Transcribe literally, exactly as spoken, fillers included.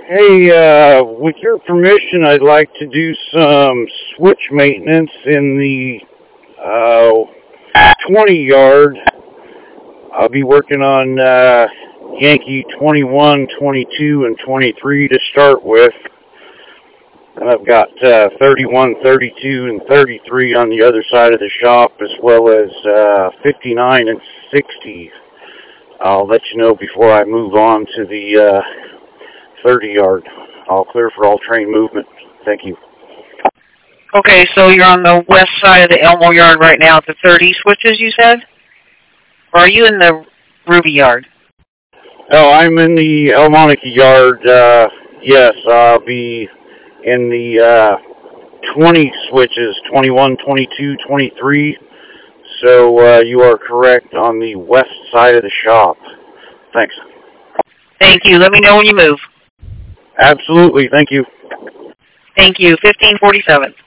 Hey, uh, with your permission, I'd like to do some switch maintenance in the uh, twenty yard. I'll be working on uh, Yankee twenty-one, twenty-two, and twenty-three to start with. And I've got uh, thirty-one, thirty-two, and thirty-three on the other side of the shop, as well as uh, fifty-nine and sixty. I'll let you know before I move on to the uh, thirty yard. All clear for all train movement. Thank you. Okay, so you're on the west side of the Elmore yard right now at the thirty switches, you said? Or are you in the Ruby yard? Oh, I'm in the Elmonica yard. Uh, yes, I'll be in the uh, twenty switches, twenty-one, twenty-two, twenty-three. So uh, you are correct on the west side of the shop. Thanks. Thank you. Let me know when you move. Absolutely. Thank you. Thank you. fifteen forty-seven.